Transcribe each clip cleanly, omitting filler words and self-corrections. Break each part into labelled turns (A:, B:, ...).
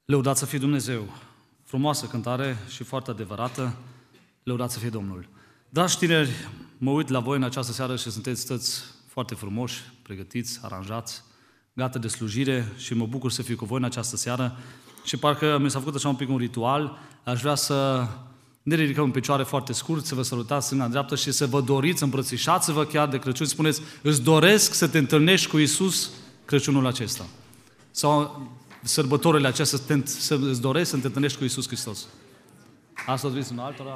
A: Lăudați să fie Dumnezeu! Frumoasă cântare și foarte adevărată. Lăudați să fie Domnul! Dragi tineri, mă uit la voi în această seară și sunteți toți foarte frumoși, pregătiți, aranjați, gata de slujire și mă bucur să fiu cu voi în această seară și parcă mi s-a făcut așa un pic un ritual. Aș vrea să ne ridicăm în picioare foarte scurt, să vă salutați stânga-dreapta și să vă doriți, îmbrățișați-vă chiar de Crăciun. Spuneți, îți doresc să te întâlnești cu Iisus Crăciunul acesta. Sau sărbătorile acestea, îți doresc să te întâlnești cu Iisus Hristos. Asta ați zis în altora.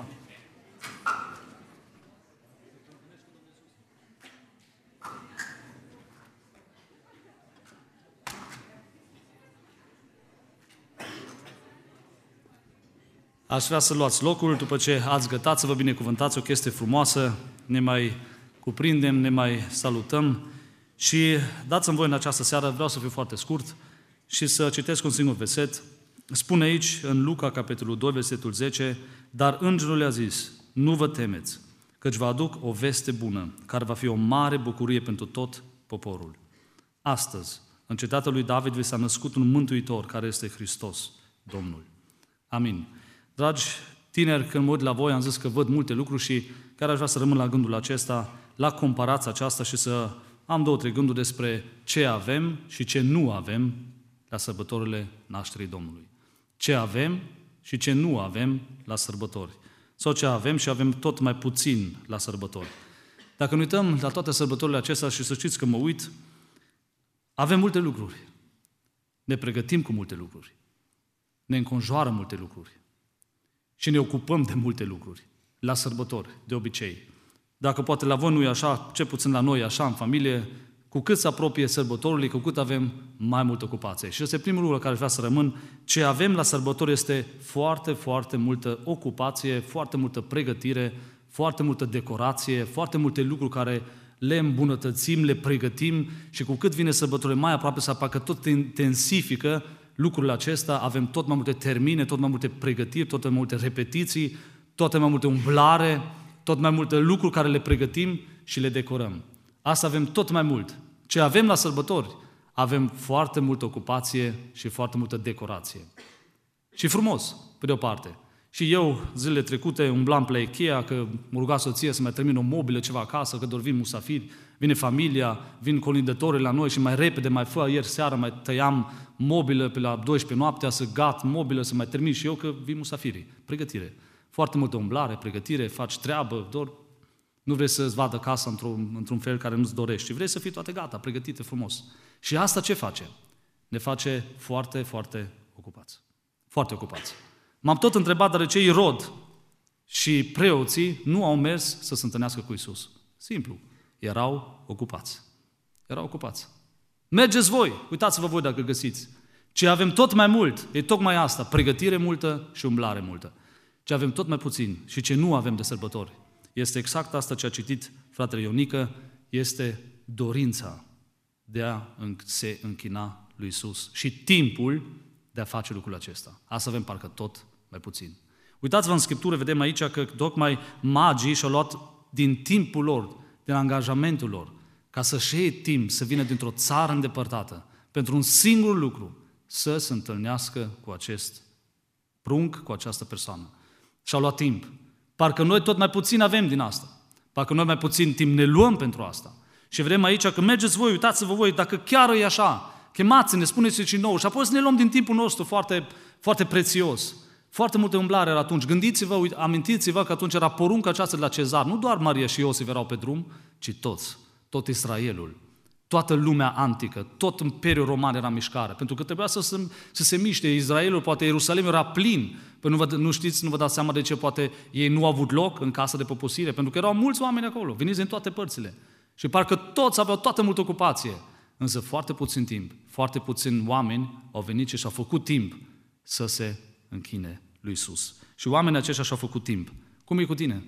A: Aș vrea să luați locul, după ce ați gătat, să vă binecuvântați, o chestie frumoasă, ne mai cuprindem, ne mai salutăm și dați-mi voi în această seară, vreau să fiu foarte scurt și să citesc un singur verset. Spune aici, în Luca, capitolul 2, versetul 10, dar îngerul le-a zis, nu vă temeți, căci vă aduc o veste bună, care va fi o mare bucurie pentru tot poporul. Astăzi, în cetatea lui David, vi s-a născut un mântuitor, care este Hristos, Domnul. Amin. Dragi tineri, când mă uit la voi, am zis că văd multe lucruri și chiar aș vrea să rămân la gândul acesta, la comparația aceasta și să am 2-3 gânduri despre ce avem și ce nu avem la sărbătorile nașterii Domnului. Ce avem și ce nu avem la sărbători. Sau ce avem și avem tot mai puțin la sărbători. Dacă ne uităm la toate sărbătorile acestea și să știți că mă uit, avem multe lucruri. Ne pregătim cu multe lucruri. Ne înconjoară multe lucruri. Și ne ocupăm de multe lucruri. La sărbători, de obicei. Dacă poate la voi nu e așa, ce puțin la noi e așa, în familie, cu cât se apropie sărbătorului, cu cât avem mai multă ocupație. Și ăsta e primul lucru la care vrea să rămân. Ce avem la sărbători este foarte, foarte multă ocupație, foarte multă pregătire, foarte multă decorație, foarte multe lucruri care le îmbunătățim, le pregătim și cu cât vine sărbătorile mai aproape, să parcă tot intensifică lucrurile acestea, avem tot mai multe termine, tot mai multe pregătiri, tot mai multe repetiții, tot mai multe umblare, tot mai multe lucruri care le pregătim și le decorăm. Asta avem tot mai mult. Ce avem la sărbători? Avem foarte multă ocupație și foarte multă decorație. Și frumos, pe de o parte. Și eu, zilele trecute, umblam pe la Ikea, că mă ruga soția să mai termin o mobilă, ceva acasă, că doar vin musafiri, vine familia, vin colindătorii la noi și mai repede, mai fă, ieri seara mai tăiam mobilă pe la 12 noaptea, să gat mobilă, să mai termin și eu, că vin musafirii. Pregătire. Foarte multă umblare, pregătire, faci treabă, doar nu vrei să-ți vadă casa într-un fel care nu-ți dorești, vrei să fii toate gata, pregătite frumos. Și asta ce face? Ne face foarte, foarte ocupați. Foarte ocupați. M-am tot întrebat, dar de ce Irod și preoții nu au mers să se întâlnească cu Iisus? Simplu. Erau ocupați. Erau ocupați. Mergeți voi, uitați-vă voi dacă găsiți. Ce avem tot mai mult, e tocmai asta, pregătire multă și umblare multă. Ce avem tot mai puțin și ce nu avem de sărbători, este exact asta ce a citit fratele Ionică, este dorința de a se închina lui Iisus și timpul de a face lucrul acesta. Asta avem parcă tot mai puțin. Uitați-vă în Scriptură, vedem aici că tocmai magii și-au luat din timpul lor, din angajamentul lor, ca să-și iei timp să vină dintr-o țară îndepărtată, pentru un singur lucru, să se întâlnească cu acest prunc, cu această persoană. Și-au luat timp. Parcă noi tot mai puțin avem din asta. Parcă noi mai puțin timp ne luăm pentru asta. Și vedem aici că mergeți voi, uitați-vă voi, dacă chiar e așa, chemați-ne, spuneți-ne și nouă și apoi să ne luăm din timpul nostru foarte, foarte prețios. Foarte multe umblare era atunci. Gândiți-vă, amintiți-vă că atunci era porunca aceasta de la Cezar. Nu doar Maria și Iosif erau pe drum, ci toți, tot Israelul, toată lumea antică, tot Imperiul Roman era mișcare. Pentru că trebuia să se miște. Israelul, poate Ierusalim era plin. Păi nu știți, nu vă dați seama de ce poate ei nu au avut loc în casa de poposire. Pentru că erau mulți oameni acolo, veniți din toate părțile. Și parcă toți aveau toată multă ocupație. Însă foarte puțin timp, foarte puțini oameni au venit și și-au făcut timp să se închine lui Iisus. Și oamenii aceștia și-au făcut timp. Cum e cu tine?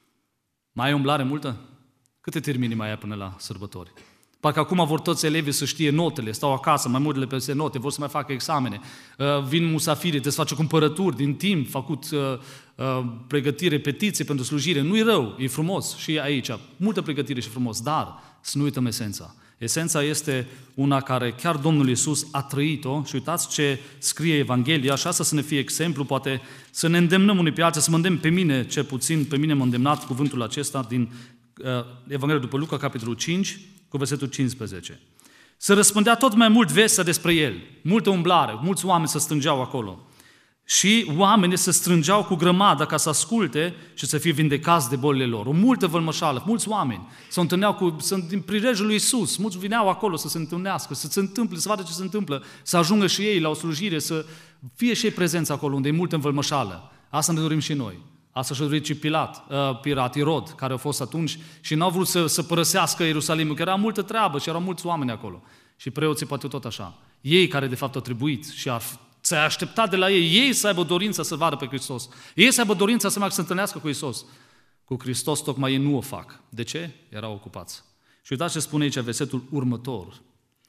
A: Mai ai umblare multă? Câte termini mai ai până la sărbători? Parcă acum vor toți elevii să știe notele, stau acasă, mai multele peste note, vor să mai facă examene, vin musafirii, trebuie să face cumpărături din timp, făcut pregătire, repetiție pentru slujire. Nu-i rău, e frumos și aici, multă pregătire și frumos, dar să nu uităm esența. Esența este una care chiar Domnul Iisus a trăit-o și uitați ce scrie Evanghelia și asta să ne fie exemplu, poate să ne îndemnăm unii pe alții, să mă îndemn pe mine, cel puțin pe mine m-a îndemnat cuvântul acesta din Evanghelia după Luca, capitolul 5, cu versetul 15. Se răspândea tot mai mult vestea despre el, multă umblare, mulți oameni se strângeau acolo. Și oamenii se strângeau cu grămadă ca să asculte și să fie vindecați de bolile lor. O multă vălmășală, mulți oameni se întâlneau din prilejul lui Iisus, mulți vineau acolo să se întâlnească, să se întâmple, să vadă ce se întâmplă, să ajungă și ei la o slujire, să fie și ei prezenți acolo unde e multă învălmășală. Asta ne dorim și noi. Asta și-a dorit și Pilat, Irod, care a fost atunci și n-au vrut să părăsească Ierusalimul, că era multă treabă și erau mulți oameni acolo. Și preoții poate tot așa. Ei care de fapt au trebuit și ți-ai așteptat de la ei să aibă dorința să vadă pe Hristos. Ei să aibă dorința să meargă să se întâlnească cu Iisus. Cu Hristos tocmai ei nu o fac. De ce? Erau ocupați. Și uitați ce spune aici versetul următor.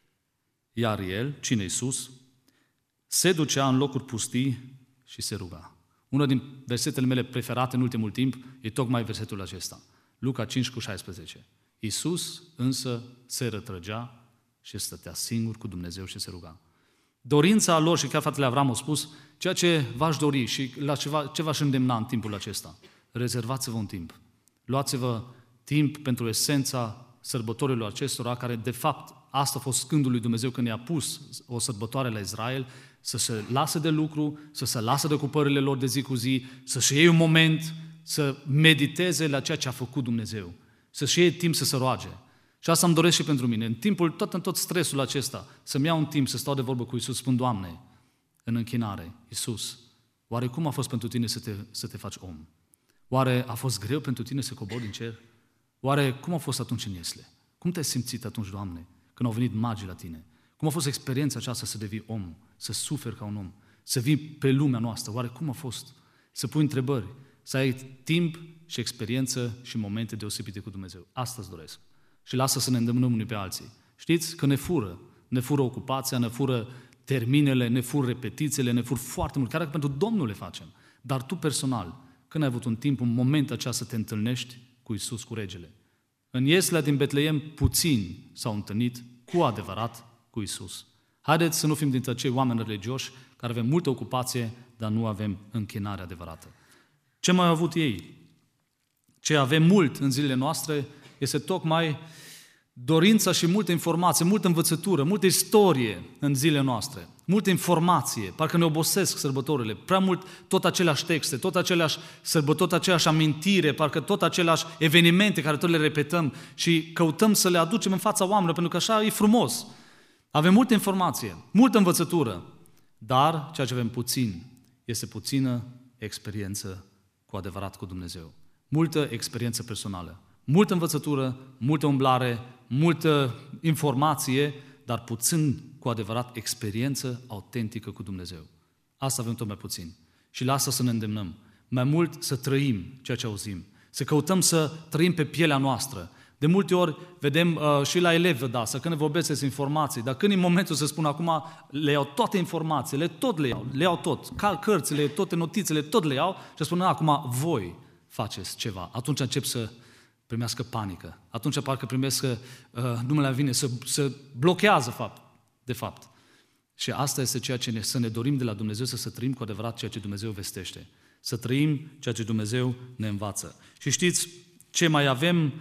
A: Iar el, cine Iisus, se ducea în locuri pustii și se ruga. Una din versetele mele preferate în ultimul timp e tocmai versetul acesta. Luca 5:16. Iisus însă se retrăgea și stătea singur cu Dumnezeu și se ruga. Dorința lor, și chiar fratele Avram a spus, ceea ce v-aș dori și la ce v-aș îndemna în timpul acesta. Rezervați-vă un timp. Luați-vă timp pentru esența sărbătorilor acestora, care de fapt asta a fost gândul lui Dumnezeu când i-a pus o sărbătoare la Israel, să se lasă de lucru, să se lasă de ocupările lor de zi cu zi, să-și iei un moment, să mediteze la ceea ce a făcut Dumnezeu, să-și iei timp să se roage. Și asta îmi doresc și pentru mine. În timpul, în tot stresul acesta, să-mi iau un timp să stau de vorbă cu Iisus, spun, Doamne, în închinare, Iisus, oare cum a fost pentru tine să te faci om? Oare a fost greu pentru tine să cobori în cer? Oare cum a fost atunci în Iesle? Cum te-ai simțit atunci, Doamne, când au venit magii la tine? Cum a fost experiența aceasta să devii om, să suferi ca un om, să vii pe lumea noastră? Oare cum a fost? Să pui întrebări, să ai timp și experiență și momente deosebite cu Dumnezeu. Asta îți doresc. Și lasă să ne îndemnăm unii pe alții. Știți că ne fură ocupația, ne fură terminele, ne fură repetițiile, ne fură foarte mult, chiar că pentru Domnul le facem. Dar tu personal, când ai avut un timp, un moment acela să te întâlnești cu Iisus, cu Regele? În Ieslea din Betleem, puțini s-au întâlnit cu adevărat cu Iisus. Haideți să nu fim dintre cei oameni religioși care avem multă ocupație, dar nu avem închinare adevărată. Ce mai au avut ei? Ce avem mult în zilele noastre este tocmai dorința și multă informație, multă învățătură, multă istorie în zilele noastre, multă informație, parcă ne obosesc sărbătorile, prea mult tot aceleași texte, tot aceleași sărbători, tot aceleași amintire, parcă tot aceleași evenimente care tot le repetăm și căutăm să le aducem în fața oamenilor, pentru că așa e frumos. Avem multă informație, multă învățătură, dar ceea ce avem puțin este puțină experiență cu adevărat cu Dumnezeu. Multă experiență personală. Multă învățătură, multă umblare, multă informație, dar puțin cu adevărat experiență autentică cu Dumnezeu. Asta avem tot mai puțin. Și la asta să ne îndemnăm. Mai mult să trăim ceea ce auzim. Să căutăm să trăim pe pielea noastră. De multe ori vedem și la elevi, da, să când ne vorbesc despre informații, dar când e momentul să spun acum, le iau toate informațiile, tot le iau tot, cărțile, toate notițele, tot le iau și spun, acum voi faceți ceva. Atunci încep să primească panică. Atunci parcă primesc că nu mai vine, să blochează de fapt. Și asta este ceea ce să ne dorim de la Dumnezeu, să trăim cu adevărat ceea ce Dumnezeu vestește. Să trăim ceea ce Dumnezeu ne învață. Și știți ce mai avem?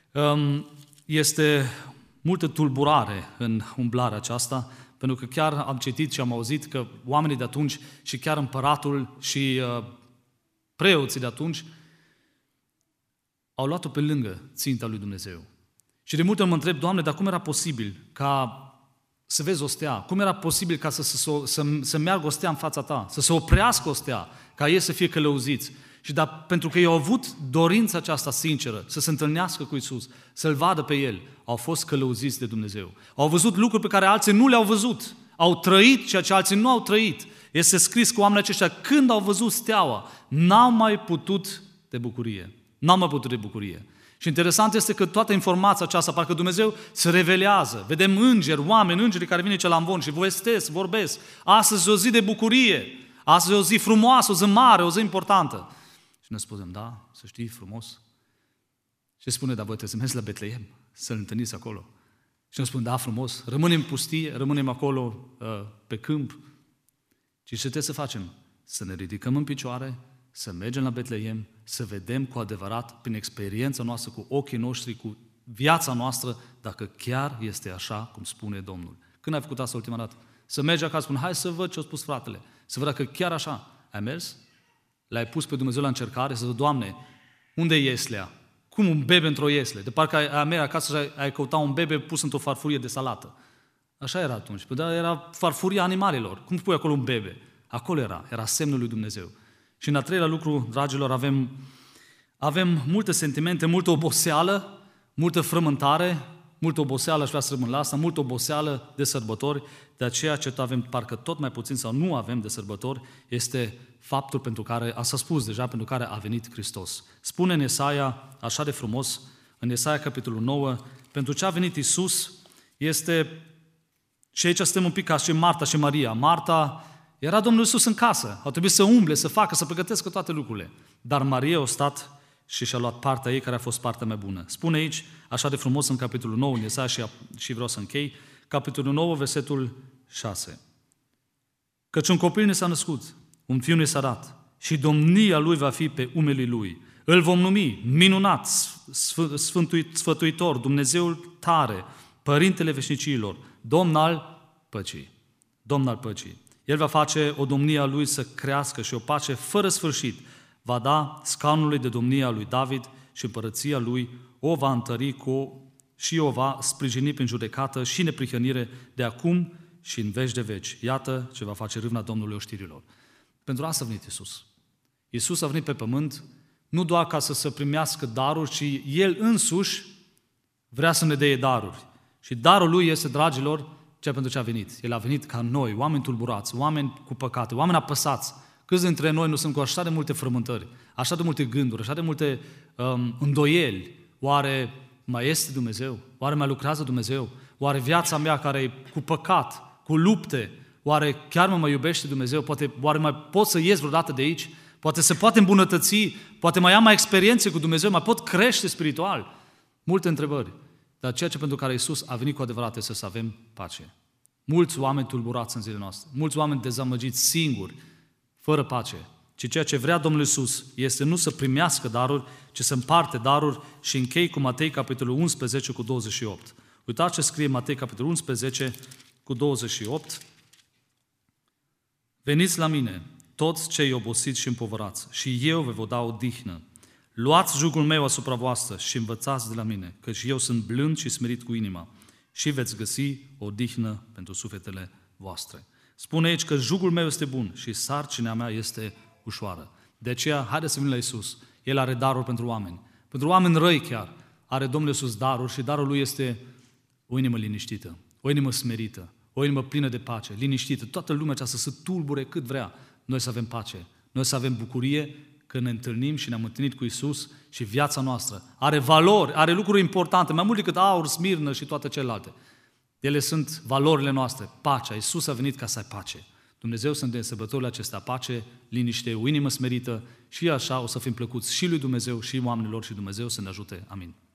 A: Este multă tulburare în umblarea aceasta, pentru că chiar am citit și am auzit că oamenii de atunci și chiar împăratul și preoții de atunci au luat-o pe lângă ținta lui Dumnezeu. Și de multe ori mă întreb, Doamne, dar cum era posibil ca să vezi o stea? Cum era posibil ca să meargă o stea în fața ta? Să se oprească o stea, ca ei să fie călăuziți? Și pentru că ei au avut dorința aceasta sinceră, să se întâlnească cu Iisus, să-L vadă pe El, au fost călăuziți de Dumnezeu. Au văzut lucruri pe care alții nu le-au văzut. Au trăit ceea ce alții nu au trăit. Este scris că oamenii aceștia, când au văzut steaua, n-au mai putut de bucurie. N-au mai putut de bucurie. Și interesant este că toată informația aceasta, parcă Dumnezeu se revelează. Vedem îngeri, îngeri care vin aici la amvon și vorbesc. Astăzi e o zi de bucurie. Astăzi e o zi frumoasă, o zi mare, o zi importantă. Și noi spunem, da, să știi, frumos. Și spune, dar voi trebuie să mergeți la Betleem, să-L întâlniți acolo. Și îmi spun, da, frumos, rămânem în pustie, rămânem acolo pe câmp. Și ce trebuie să facem? Să ne ridicăm în picioare, să mergem la Betleem, să vedem cu adevărat, prin experiența noastră, cu ochii noștri, cu viața noastră, dacă chiar este așa cum spune Domnul. Când ai făcut asta ultima dată? Să mergi acasă, spun, hai să văd ce a spus fratele, să văd dacă chiar așa. Ai mers? L-ai pus pe Dumnezeu la încercare, să zic, Doamne, unde e ieslea? Cum un bebe într-o iesle? De parcă ai mers acasă și ai căutat un bebe pus într-o farfurie de salată. Așa era atunci, dar era farfuria animalelor. Cum pui acolo un bebe? Acolo era semnul lui Dumnezeu. Și în al treilea lucru, dragilor, avem multe sentimente, multă oboseală, multă frământare, multă oboseală, aș vrea să rămân la asta, multă oboseală de sărbători, de aceea ce avem parcă tot mai puțin sau nu avem de sărbători, este faptul pentru care, s-a spus deja, pentru care a venit Hristos. Spune în Esaia, așa de frumos, în Esaia capitolul 9, pentru ce a venit Iisus, este, și aici suntem un pic ca și Marta și Maria. Marta era Domnul Iisus în casă, au trebuit să umble, să facă, să pregătească toate lucrurile. Dar Maria a stat și și-a luat partea ei, care a fost partea mai bună. Spune aici, așa de frumos, în capitolul 9, în Esaia, și vreau să închei, capitolul 9, versetul 6. Căci un copil ne s-a născut, un fiu ne s-a dat și domnia lui va fi pe umerii lui. Îl vom numi minunat, sfătuitor, Dumnezeul tare, Părintele veșnicilor, Domn al păcii. Domn al păcii. El va face o domnie a lui să crească și o pace fără sfârșit. Va da scaunului de domnie a lui David și împărăția lui o va întări și o va sprijini prin judecată și neprihănire de acum și în veci de veci. Iată ce va face râvna Domnului oștirilor. Pentru asta a venit Iisus. Iisus a venit pe pământ nu doar ca să se primească daruri, ci El însuși vrea să ne dea daruri. Și darul Lui este, dragilor, ceea pentru ce a venit. El a venit ca noi, oameni tulburați, oameni cu păcate, oameni apăsați. Câți dintre noi nu sunt cu așa de multe frământări, așa de multe gânduri, așa de multe îndoieli? Oare mai este Dumnezeu? Oare mai lucrează Dumnezeu? Oare viața mea care e cu păcat, cu lupte, oare chiar mă mai iubește Dumnezeu? Oare mai pot să ies vreodată de aici? Poate se poate îmbunătăți? Poate mai am mai experiențe cu Dumnezeu? Mai pot crește spiritual? Multe întrebări. Dar ceea ce pentru care Iisus a venit cu adevărat este să avem pace. Mulți oameni tulburați în zilele noastre, mulți oameni dezamăgiți singuri, fără pace. Ci ceea ce vrea Domnul Iisus este nu să primească daruri, ci să împarte daruri și închei cu Matei, capitolul 11, cu 28. Uitați ce scrie Matei, capitolul 11, cu 28. Veniți la mine, toți cei obosiți și împovărați, și eu vă voi da odihnă. Luați jugul meu asupra voastră și învățați de la mine, căci eu sunt blând și smerit cu inima, și veți găsi odihnă pentru sufletele voastre. Spune aici că jugul meu este bun și sarcina mea este ușoară. De aceea, haideți să venim la Iisus. El are daruri pentru oameni. Pentru oameni răi chiar. Are Domnul Iisus daruri și darul Lui este o inimă liniștită, o inimă smerită, o inimă plină de pace, liniștită. Toată lumea aceasta să tulbure cât vrea. Noi să avem pace. Noi să avem bucurie când ne întâlnim și ne-am întâlnit cu Iisus și viața noastră are valori, are lucruri importante, mai mult decât aur, smirnă și toate celelalte. Ele sunt valorile noastre, pacea. Iisus a venit ca să ai pace. Dumnezeu să ne dea sărbătorile acestea pace, liniște, o inimă smerită și așa o să fim plăcuți și lui Dumnezeu și oamenilor și Dumnezeu să ne ajute. Amin.